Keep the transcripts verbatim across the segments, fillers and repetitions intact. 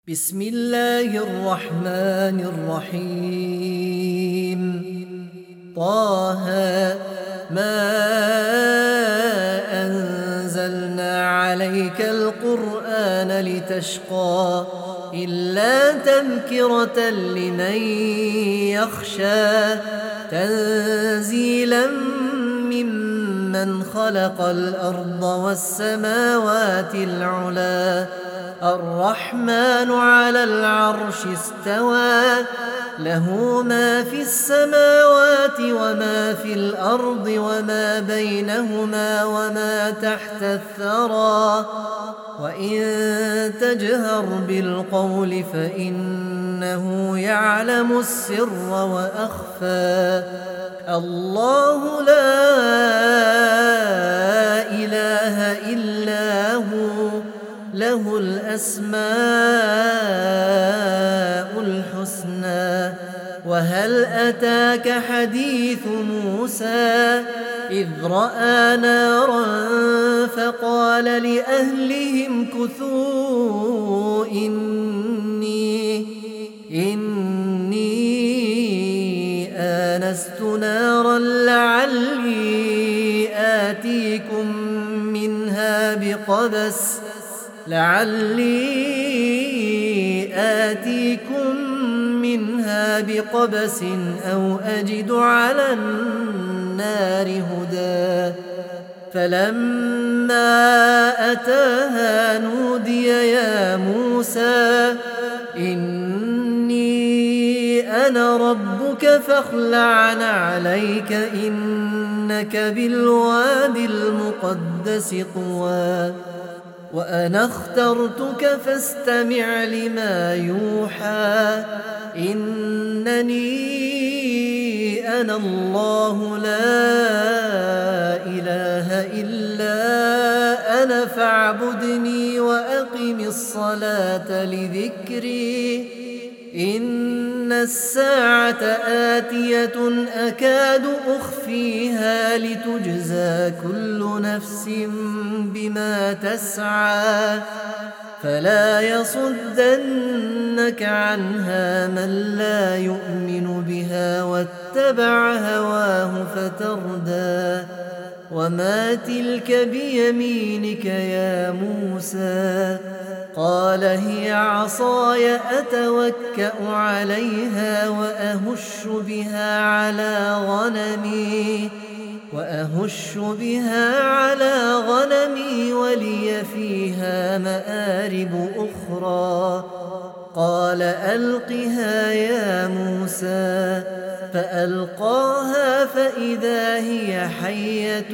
بسم الله الرحمن الرحيم. طه ما أنزلنا عليك القرآن لتشقى إلا تذكرة لمن يخشى تنزيلا ممن خلق الأرض والسماوات العلى الرحمن على العرش استوى له ما في السماوات وما في الأرض وما بينهما وما تحت الثرى وإن تجهر بالقول فإنه يعلم السر وأخفى الله لا إله إلا هو له الأسماء الحسنى. وهل أتاك حديث موسى إذ رأى نارا فقال لأهلهم كثوا إني إني آنست نارا لعلي آتيكم منها بقبس لعلي آتيكم منها بقبس أو أجد على النار هدى. فلما أتاها نودي يا موسى إني أنا ربك فاخلع نعليك إنك بالواد المقدس طوى. وأنا اخترتك فاستمع لما يوحى إنني أنا الله لا إله إلا أنا فاعبدني وأقم الصلاة لذكري إن الساعة آتية أكاد أخفيها لتجزى كل نفس بما تسعى فلا يصدنك عنها من لا يؤمن بها واتبع هواه فتردى. وما تلك بيمينك يا موسى قال هي عصاي أتوكأ عليها وأهش بها على غنمي وأهش بها على غنمي ولي فيها مآرب أخرى. قال ألقها يا موسى فألقاها فإذا هي حية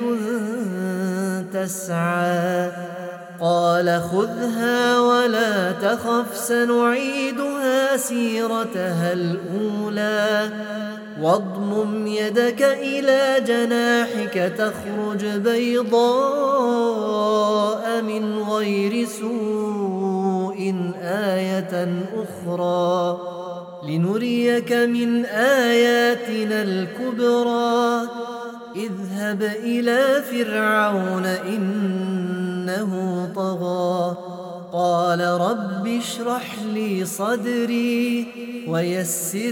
تسعى. قال خذها ولا تخف سنعيدها سيرتها الأولى واضمم يدك إلى جناحك تخرج بيضاء من غير سوء آية أخرى لنريك من آياتنا الكبرى. اذهب إلى فرعون إنه طغى. قال رب اشرح لي صدري ويسر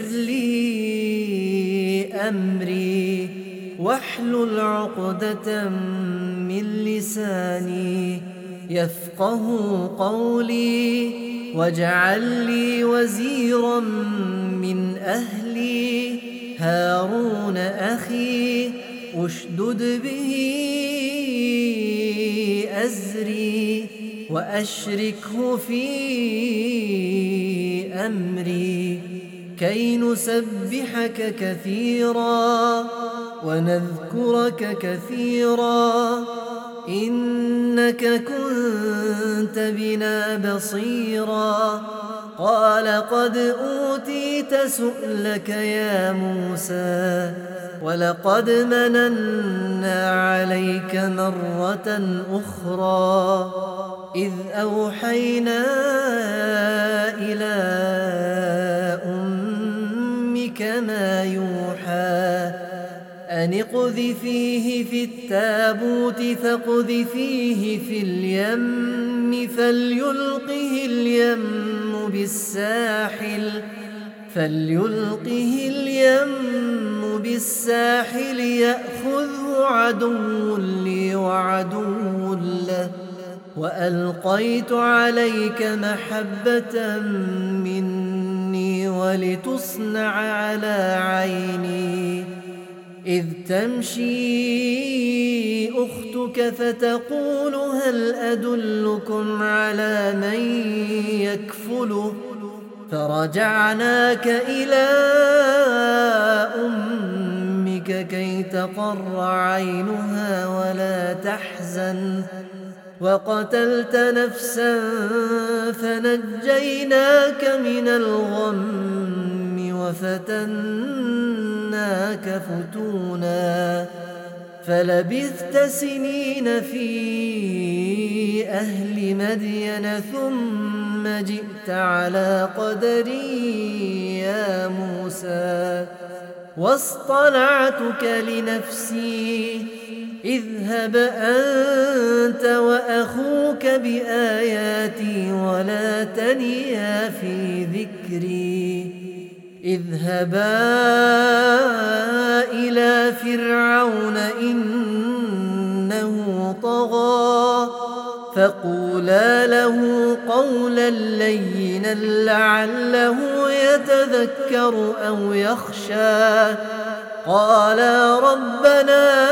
لي أمري واحلل عقدة من لساني يفقه قولي واجعل لي وزيرا من أهلي هارون أخي أشدد به أزري وأشركه في أمري كي نسبحك كثيرا ونذكرك كثيرا إنك كنت بنا بصيرا. قال قد أوتيت سؤلك يا موسى ولقد مننا عليك مرة أخرى إذ أوحينا إلى أمك ما يوحى أن اقذفيه في التابوت فاقذفيه في اليم فليلقه اليم بالساحل فليلقه اليم بالساحل يأخذه عدو لي وعدو له وألقيت عليك محبة مني ولتصنع على عيني إذ تمشي أختك فتقول هل أدلكم على من يكفله فرجعناك إلى أمك كي تقر عينها ولا تحزن وقتلت نفسا فنجيناك من الغم وفتناك فتونا فلبثت سنين في أهل مدين ثم جئت على قدري يا موسى واصطنعتك لنفسي اذهب أنت وأخوك بآياتي ولا تنيا في ذكري اذهبا إلى فرعون إنه طغى فقولا له قولا لينا لعله يتذكر أو يخشى قالا ربنا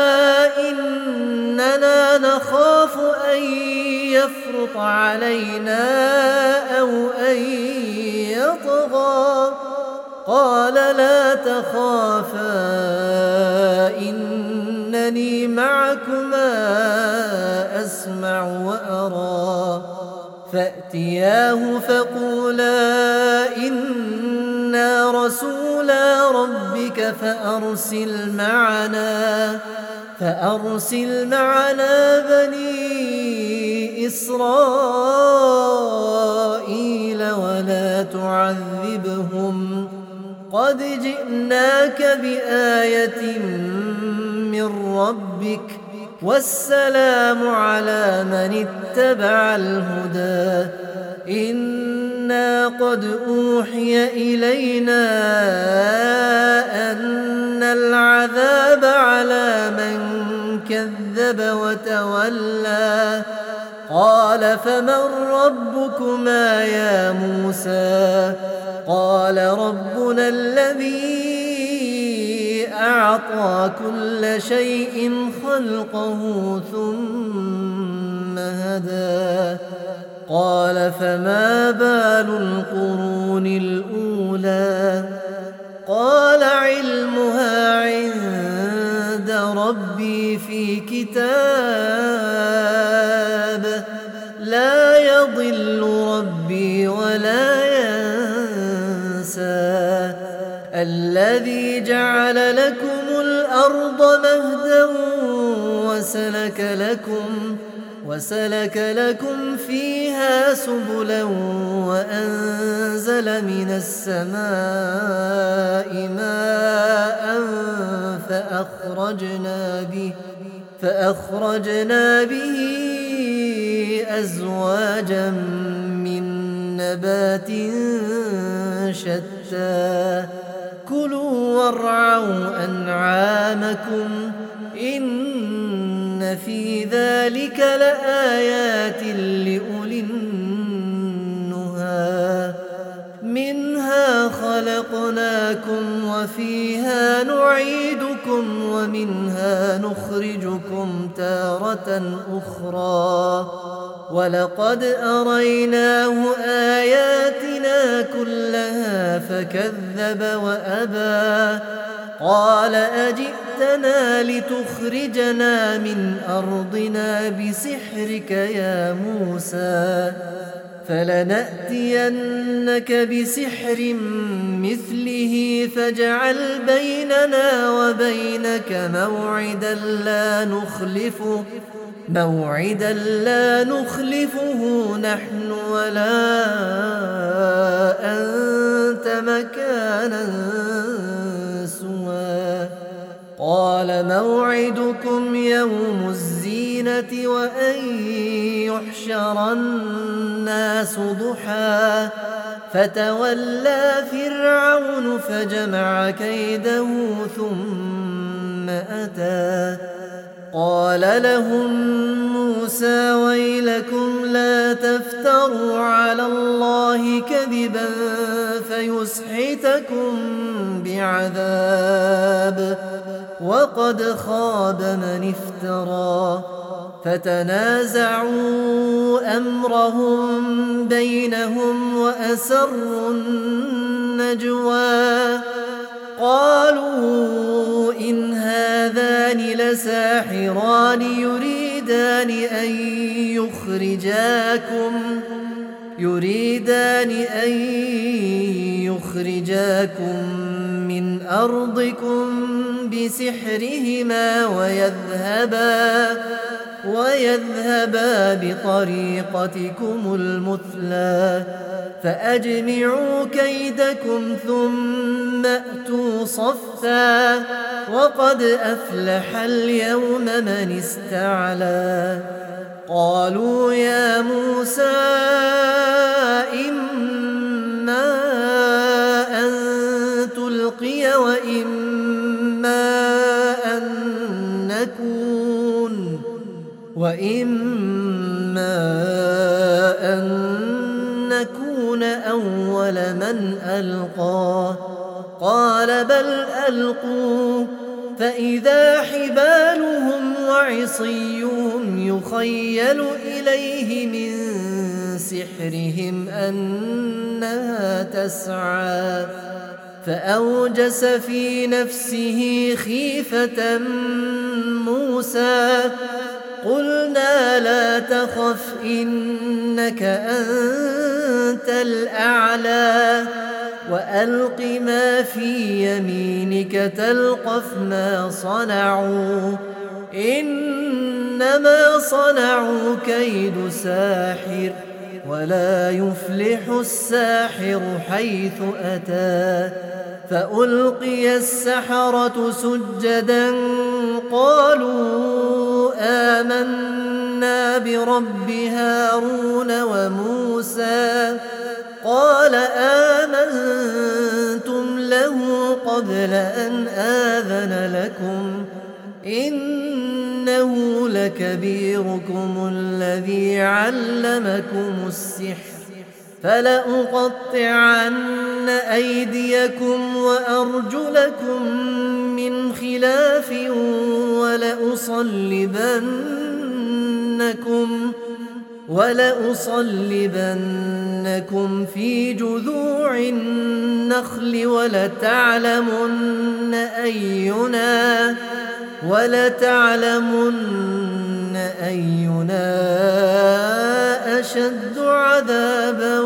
إننا نخاف أن يفرط علينا أو أن يطغى قال لا تخافا إنني معكما أسمع وأرى فأتياه فقولا إنا رسولا ربك فأرسل معنا فأرسل معنا بني إسرائيل ولا تعذبهم قد جئناك بآية من ربك والسلام على من اتبع الهدى إنا قد أوحي إلينا أن العذاب على من كذب وتولى قال فمن ربكما يا موسى قال ربنا الذي أعطى كل شيء خلقه ثم هدى قال فما بال القرون الأولى قال علمها عند ربي في كتاب لا يضل ربي ولا ينسى الذي جعل لكم الأرض مهدا وسلك لكم وسلك لكم فيها سبلا وأنزل من السماء ماء فأخرجنا به فأخرجنا به أزواجا من نبات شتى كلوا وارعوا أنعامكم إن في ذلك لآيات لأولي النهى منها خلقناكم وفيها نعيدكم ومنها نخرجكم تارة أخرى ولقد أريناه آياتنا كلها فكذب وأبى قال أجئتنا لتخرجنا من أرضنا بسحرك يا موسى فلنأتينك بسحر مثله فاجعل بيننا وبينك موعدا لا نخلفه موعدا لا نخلفه نحن ولا أنت مكانا سوى قال موعدكم يوم الزينة وأن يحشر الناس ضحى فتولى فرعون فجمع كيده ثم أتى قال لهم موسى ويلكم لا تفتروا على الله كذبا فيسحتكم بعذاب وقد خاب من افترى فتنازعوا أمرهم بينهم وأسروا النجوى قالوا إن هذان لساحران يريدان أن يخرجاكم يريدان أن يخرجاكم من أرضكم بسحرهما ويذهبا ويذهبا بطريقتكم المثلى فأجمعوا كيدكم ثم أتوا صفا وقد أفلح اليوم من استعلى قالوا يا موسى إما أن تلقي وإما أن نكون وإما أن نكون أول من ألقى قال بل ألقوا فإذا حبالهم وعصيهم يخيل إليه من سحرهم أنها تسعى فأوجس في نفسه خيفة موسى قلنا لا تخف إنك أنت الأعلى وألق ما في يمينك تلقف ما صنعوا إنما صنعوا كيد ساحر ولا يفلح الساحر حيث أتى فألقي السحرة سجدا قالوا آمنا برب هارون وموسى قال آمنتم له قبل أن آذن لكم إنه لكبيركم الذي علمكم السحر فلأقطعن أيديكم وأرجلكم من خلاف ولأصلبنكم ولأصلبنكم في جذوع النخل ولتعلمن أينا ولتعلمن أينا أشد عذابا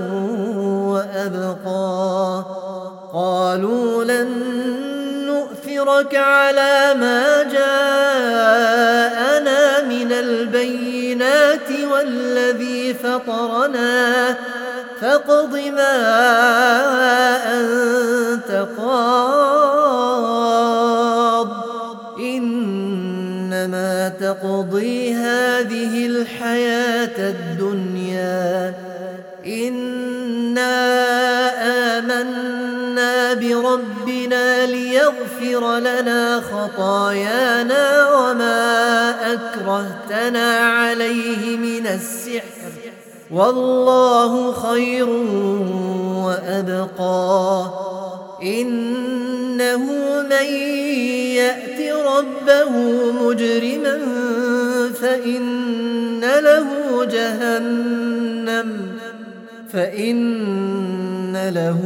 وأبقى قالوا لن نؤثرك على ما جاءنا من البينات والذي فطرنا فاقض ما أنت قاض إنما تقضي هذه الحياة الدنيا إنا آمنا بربنا ليغفر لنا خطايانا وما أكرهتنا عليه من السحر والله خير وأبقى إنه من يأت ربه مجرما فإن له جهنم فإن له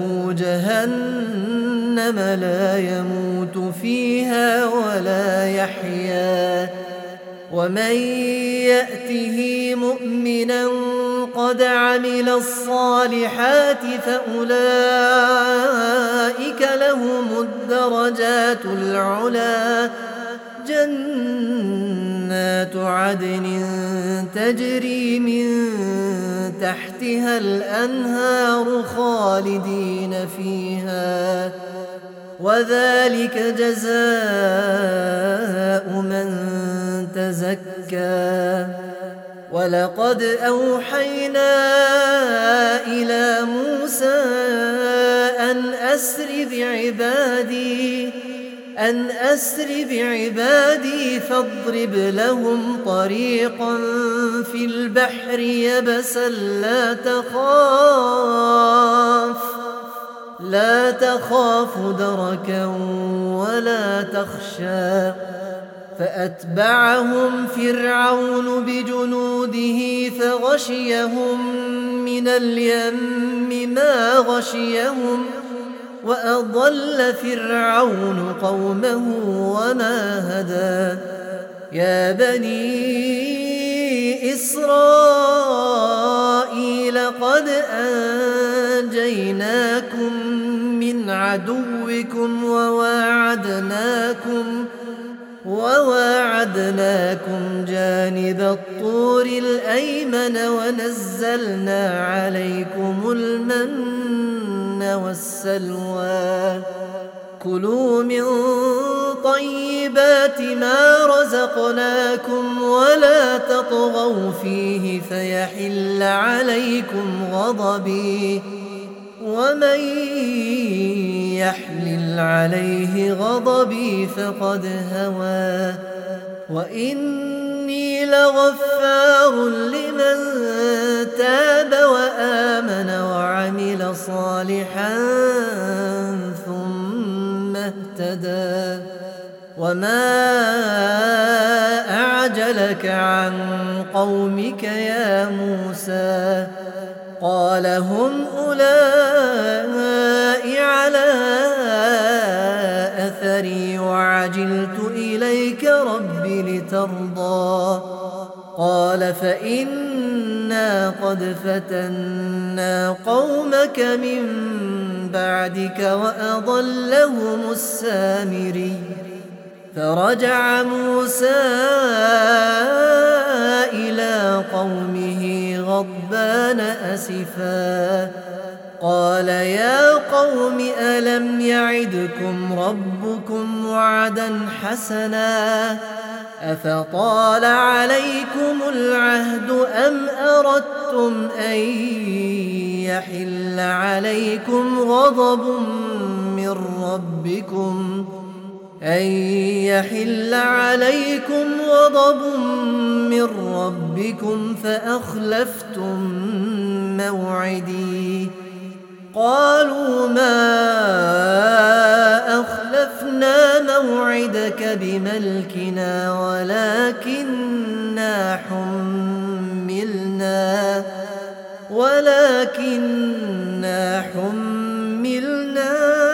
جهنم لا يموت فيها ولا يحيا ومن يأته مؤمنا قد عمل الصالحات فأولئك لهم الدرجات العلى جنات عدن تجري من تحتها الأنهار خالدين فيها وذلك جزاء من تزكى ولقد أوحينا إلى موسى أن أسر بعبادي أن أسر بعبادي فاضرب لهم طريقا في البحر يبسا لا تخاف لا تخاف دركا ولا تخشى فأتبعهم فرعون بجنوده فغشيهم من اليم ما غشيهم وأضل فرعون قومه وما هدى يا بني إسرائيل قد أنجيناكم من عدوكم وواعدناكم وواعدناكم جانب الطور الأيمن ونزلنا عليكم المن والسلوى كلوا من طيبات ما رزقناكم ولا تطغوا فيه فيحل عليكم غضبي ومن يحلل عليه غضبي فقد هوى وإني لغفار لمن تاب وآمن وعمل صالحا ثم اهتدى وما أعجلك عن قومك يا موسى قال هم أولئك على أثري وعجلت إليك رب لترضى قال فإنا قد فتنا قومك من بعدك وأضلهم السامري فرجع موسى إلى قومه غضبان أسفا قال يا قوم ألم يعدكم ربكم وعدا حسنا أفطال عليكم العهد أم أردتم أن يحل عليكم غضب من ربكم أن يحل عليكم غضب من ربكم فأخلفتم موعدي قالوا ما أخلفنا موعدك بملكنا ولكننا حملنا ولكننا حملنا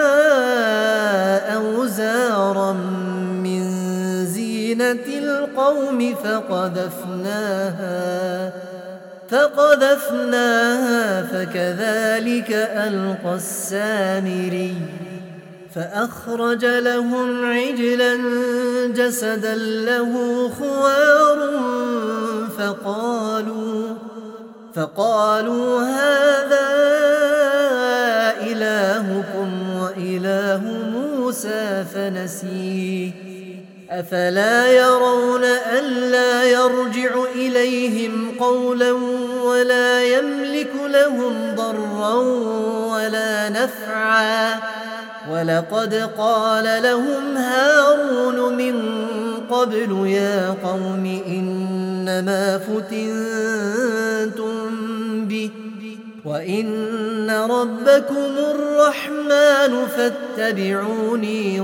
أوزارا من زينة القوم فقذفناها فقذفناها فكذلك ألقى السامري فأخرج لهم عجلا جسدا له خوار فقالوا فقالوا هذا إلهكم وإله موسى فنسيه أفلا يرون ألا يرجع إليهم قولا ولا يملك لهم ضرا ولا نفعا ولقد قال لهم هارون من قبل يا قوم إنما فتنتم به وإن ربكم الرحمن فاتبعوني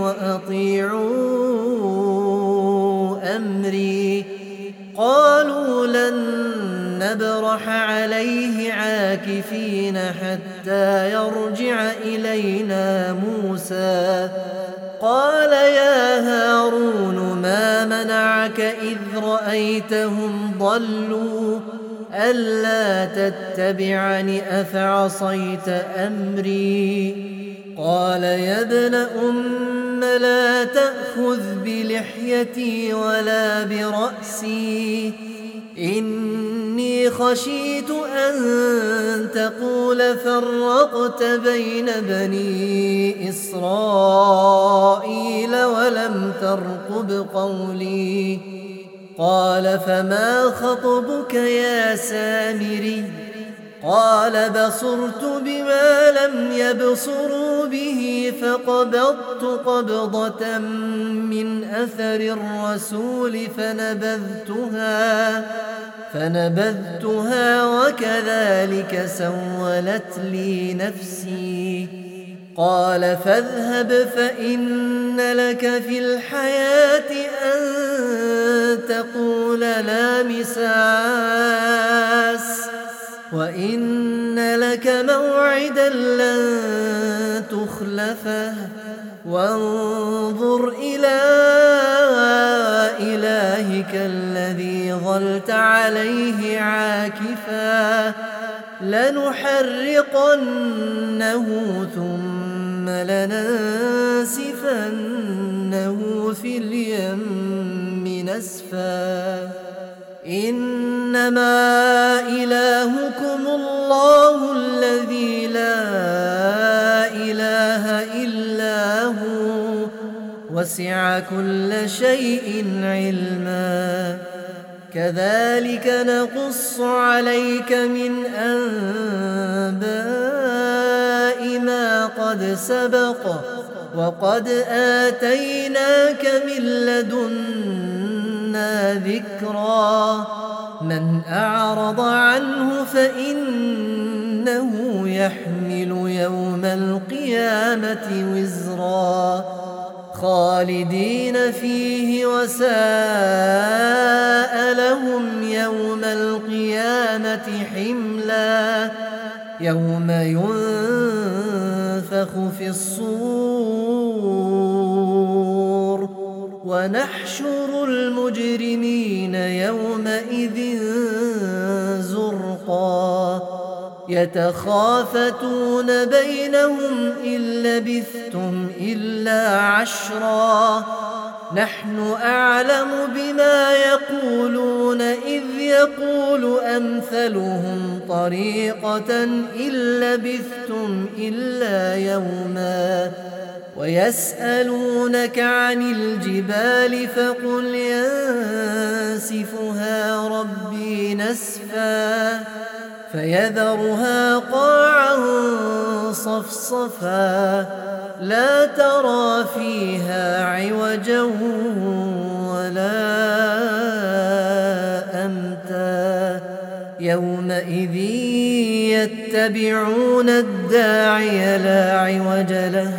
وأطيعوا أمري قالوا لن نبرح عليه عاكفين حتى يرجع إلينا موسى قال يا هارون ما منعك إذ رأيتهم ضلوا ألا تتبعني أفعصيت أمري قال يا ابن أم لا تأخذ بلحيتي ولا برأسي إني خشيت أن تقول فرقت بين بني إسرائيل ولم ترقب قولي قال فما خطبك يا سامري قال بصرت بما لم يبصروا به فقبضت قبضة من أثر الرسول فنبذتها فنبذتها وكذلك سولت لي نفسي قال فاذهب فإن لك في الحياة أن تقول لا مساس وإن لك موعدا لن تخلفه وانظر إلى إلهك الذي ظلت عليه عاكفا لنحرقنه ثم لننسفنه في اليم نسفا إنما إلهكم الله الذي لا إله إلا هو وسع كل شيء علما كذلك نقص عليك من أنباء ما قد سبق وقد آتيناك من لدنا ذكرا من أعرض عنه فإنه يحمل يوم القيامة وزرا خالدين فيه وساء لهم يوم القيامة حملا يوم ينفخ في الصور ونحشر المجرمين يومئذ زرقا يتخافتون بينهم إن لبثتم إلا عشرا نحن أعلم بما يقولون إذ يقول أمثلهم طريقة إن لبثتم إلا يوما ويسألونك عن الجبال فقل ينسفها ربي نسفا فيذرها قاعا صفصفا لا ترى فيها عوجا ولا أمتا يومئذ يتبعون الداعي لا عوج له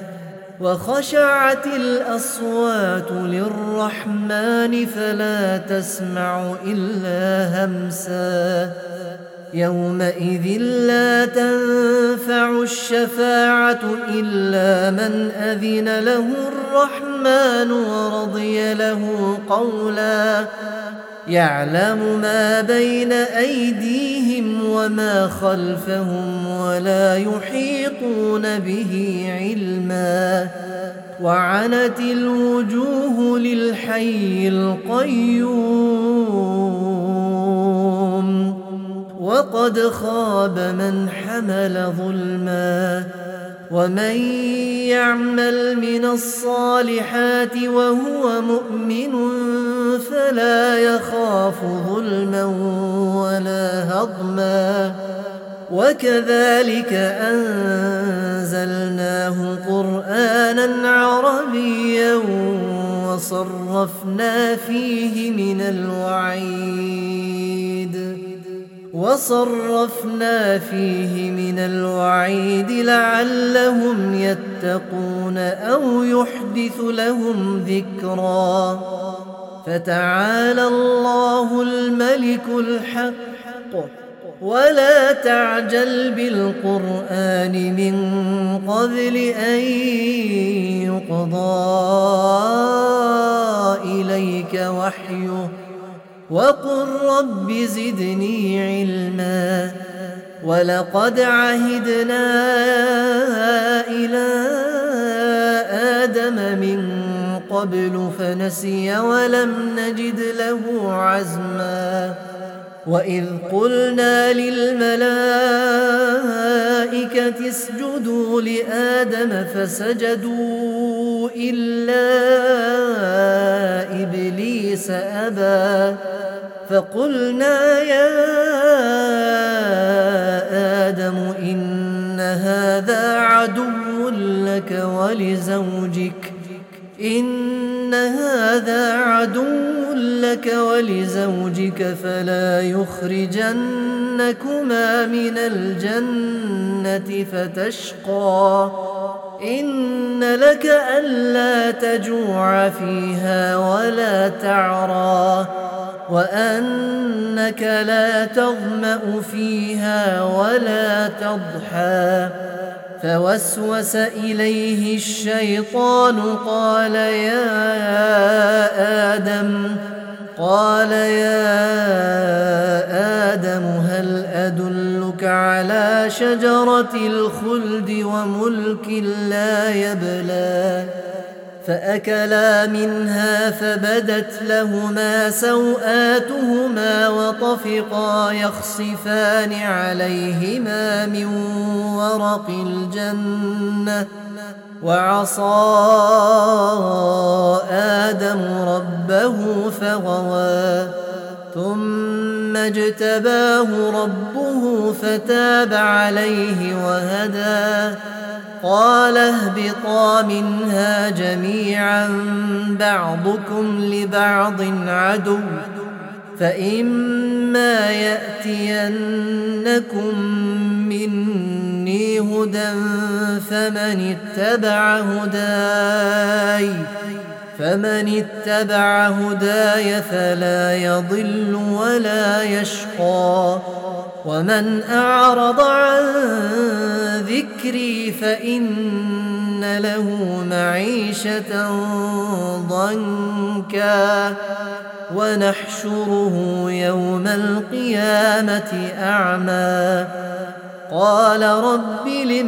وخشعت الأصوات للرحمن فلا تسمع إلا همسا يومئذ لا تنفع الشفاعة إلا من أذن له الرحمن ورضي له قولا يعلم ما بين أيديهم وما خلفهم ولا يحيطون به علما وعنت الوجوه للحي القيوم وقد خاب من حمل ظلما ومن يعمل من الصالحات وهو مؤمن فلا يخاف ظلما ولا هضما وكذلك أنزلناه قرآنا عربيا وصرفنا فيه من الوعيد وصرفنا فيه من الوعيد لعلهم يتقون أو يحدث لهم ذكرا فتعالى الله الملك الحق ولا تعجل بالقرآن من قبل أن يقضى إليك وحيه وقل رب زدني علما ولقد عهدنا إلى آدم من قبل فنسي ولم نجد له عزما وإذ قلنا للملائكة اسجدوا لآدم فسجدوا إلا إبليس أبى فقلنا يا آدم إن هذا عدو لك ولزوجك إن هذا عدو لك ولزوجك فلا يخرجنكما من الجنة فتشقى إن لك ألا تجوع فيها ولا تعرى وأنك لا تظمأ فيها ولا تضحى فوسوس إليه الشيطان قال يا آدم قال يا آدم هل أدلك على شجرة الخلد وملك لا يبلى فأكلا منها فبدت لهما سوآتهما وطفقا يخصفان عليهما من ورق الجنة وعصى آدم ربه فغوى ثم اجتباه ربه فتاب عليه وهدى قال اهبطا منها جميعا بعضكم لبعض عدو فإما يأتينكم مني هدى فمن اتبع هداي فمن اتبع هداي فلا يضل ولا يشقى ومن أعرض عن ذكري فإن له معيشة ضنكا ونحشره يوم القيامة أعمى قال رب لم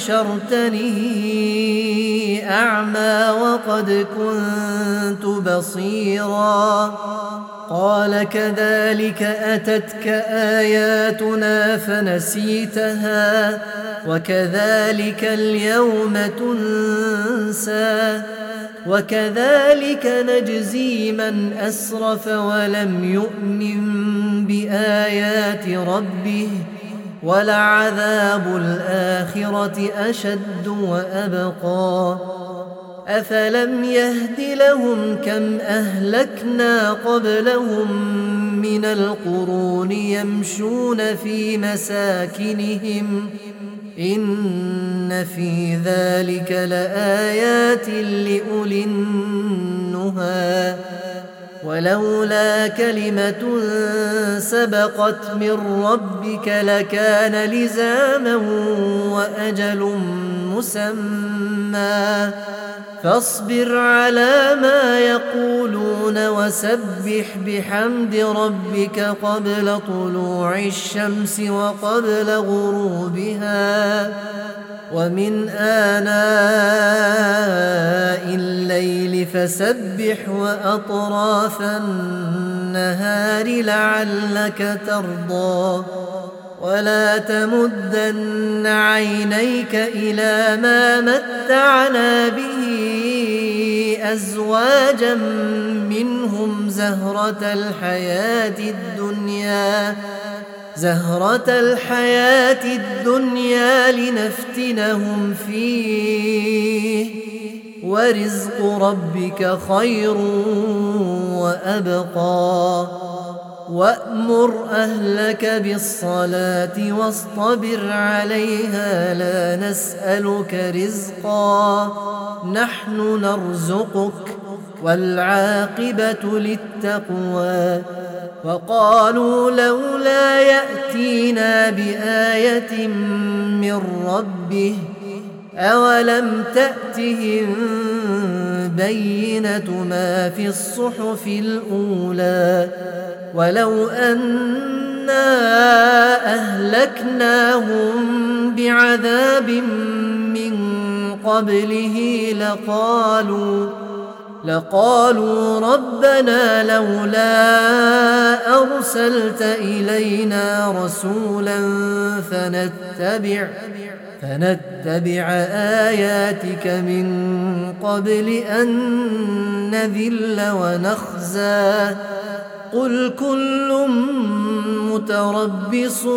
حشرتني أعمى وقد كنت بصيرا قال كذلك أتتك آياتنا فنسيتها وكذلك اليوم تنسى وكذلك نجزي من أسرف ولم يؤمن بآيات ربه ولعذاب الآخرة أشد وأبقى أفلم يهد لهم كم أهلكنا قبلهم من القرون يمشون في مساكنهم إن في ذلك لآيات لأولي النهى ولولا كلمة سبقت من ربك لكان لزاما وأجل مسمى فاصبر على ما يقولون وسبح بحمد ربك قبل طلوع الشمس وقبل غروبها ومن آناء الليل فسبح وأطراف النهار لعلك ترضى ولا تمدن عينيك إلى ما متعنا به أزواجا منهم زهرة الحياة الدنيا زهرة الحياة الدنيا لنفتنهم فيه ورزق ربك خير وأبقى وأمر أهلك بالصلاة واصطبر عليها لا نسألك رزقا نحن نرزقك والعاقبة للتقوى وقالوا لولا يأتينا بآية من ربه أولم تأتهم بينة ما في الصحف الأولى ولو أنا أهلكناهم بعذاب من قبله لقالوا لقالوا ربنا لولا أرسلت إلينا رسولا فنتبع فنتبع آياتك من قبل أن نذل ونخزى قل كل متربص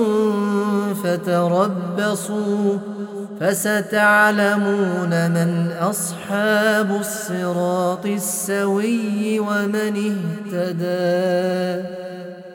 فتربصوا فستعلمون من أصحاب الصراط السوي ومن اهتدى.